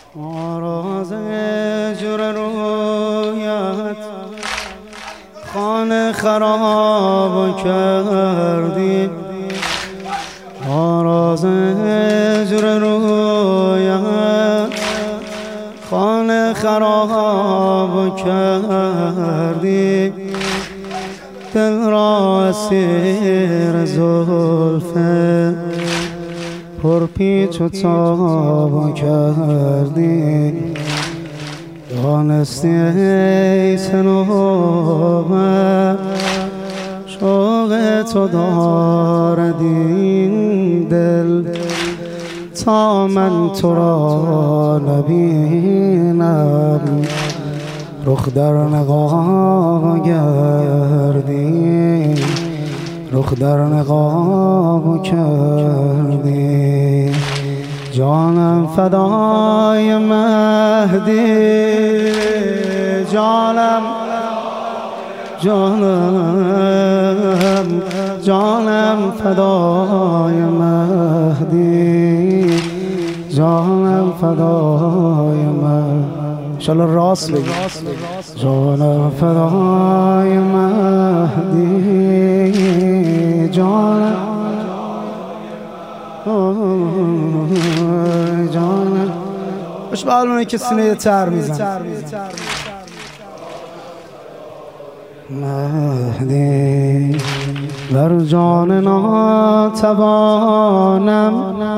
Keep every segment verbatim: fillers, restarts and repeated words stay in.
آراز جور رویت خانه خراب کردی، آراز جور رویت خانه خراب کردی، دل را اسیر زلفت پر پیچ و تاب کردی. دانستی ای صنوبر شوق تو دارد این دل، تا من تو را نبینم رخ در نقاب گردی، رخ در نقاب کردی. جانم فدای مهدی، جانم جانم جانم فدای مهدی، جانم فدای مهدی. انشالله راست بگی. جانم فدای مهدی، جانم جانم باش به حالونه که سینه تر میزن. مهدی بر جان ناتوانم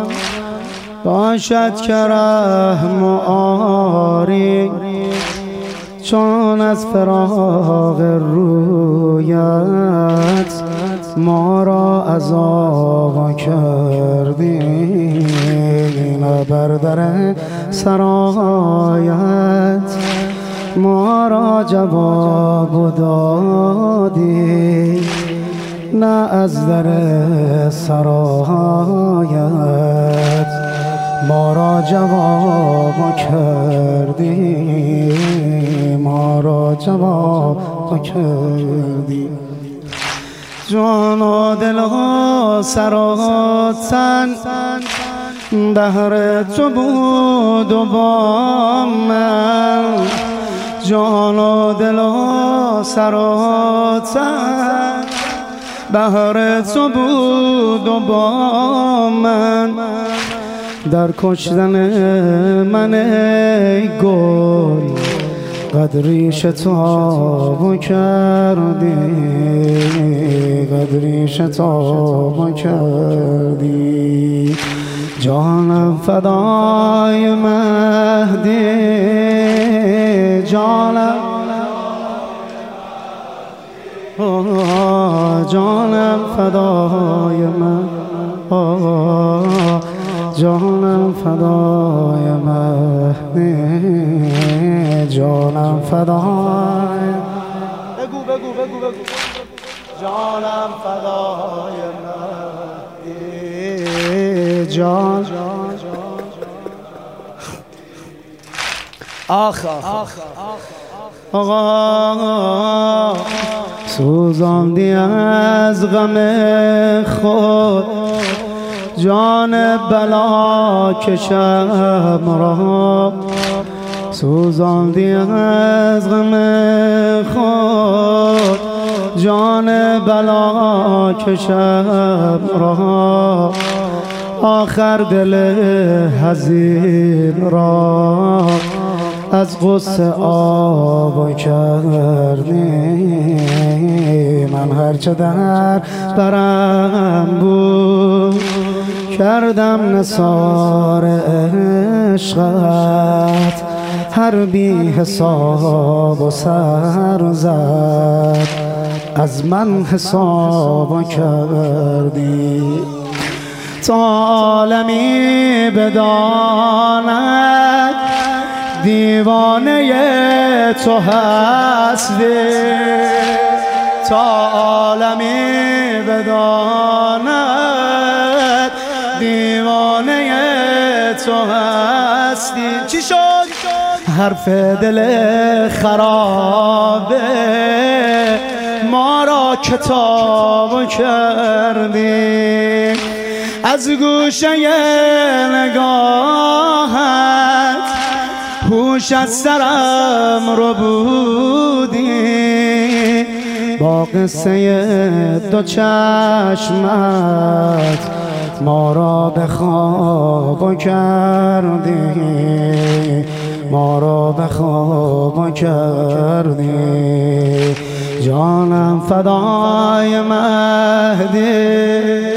باشد که رحم و آری، چون از فراق رویت ما را عذاب کردی. نه بر در سرایت ما را جواب دادی، نه از در سرایت ما را جواب کردی، ما را جواب کردی. جان و دل و سر و تن بهر تو بود و با من، جان و دل و سر و تن بهر تو بود و با من. در کشتن من ای گل قدری شتاب کردی، قدری شتاب کردی. جانم فدای مهدی، جانم جانم فدای مهدی، جانم فدای مهدی، جانم فدای. بگو بگو بگو بگو. جانم فدای مهدی، جان آخ آخ آقا سوزاندی از غم خود جان بلا کشم را، سوزاندی از غم خود جان بلا کشم را. آخر دل حزین را از غصه آب کردی. من هرچه در برم بود کردم نثار عشقت، هر بی حساب و سر زد از من حساب کردی. تا عالمی بداند دیوانه تو هستی، تا عالمی بداند دیوانه تو هستی. چی شد؟ حرف دل خرابه ما را کتاب کردی، از گوشه نگاهت پوش از سرم رو بودی، با قصه دو چشمت ما را به خواب کردی، ما را به خواب کردی. جانم فدای مهدی،